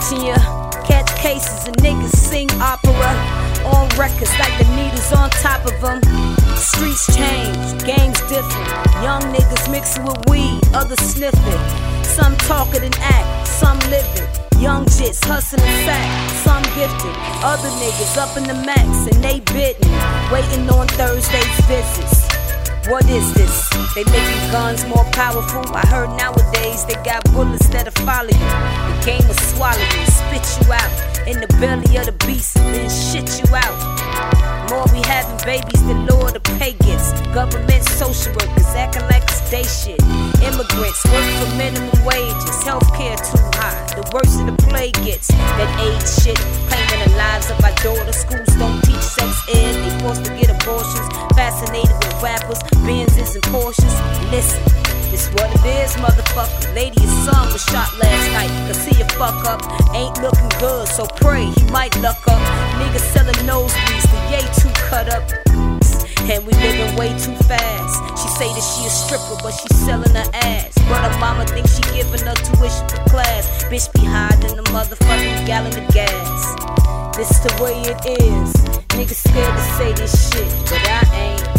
watching ya catch cases and niggas sing opera on records like the needles on top of them. Streets change, games different. Young niggas mixing with weed, others sniffing. Some talking and act, some living. Young jits hustling fat, some gifted. Other niggas up in the max and they bitten, waiting on Thursday's visits. What is this? They making guns more powerful. I heard nowadays they got bullets that'll follow you. The game will swallow you, spit you out in the belly of the beast and then shit you out. More we having babies, the lower the pay gets. Government social workers acting like it's day shit. Immigrants work for minimum wages. Healthcare too high, the worse of the plague gets. That AIDS shit, claiming the lives of our daughters. Schools don't teach sex ed, they forced to get abortions. Fascinated with rappers, Benzes and Porsches. Listen, this what it is, motherfucker. Lady, his son was shot last night. Cause see you fuck up, ain't looking good, so pray he might luck up. Niggas selling nosebleeds, the yay too cut up. And we living way too fast. She say that she a stripper, but she selling her ass. But her mama thinks she giving her tuition for class. Bitch be hiding the motherfucking gallon of gas. This the way it is. Niggas scared to say this shit, but I ain't.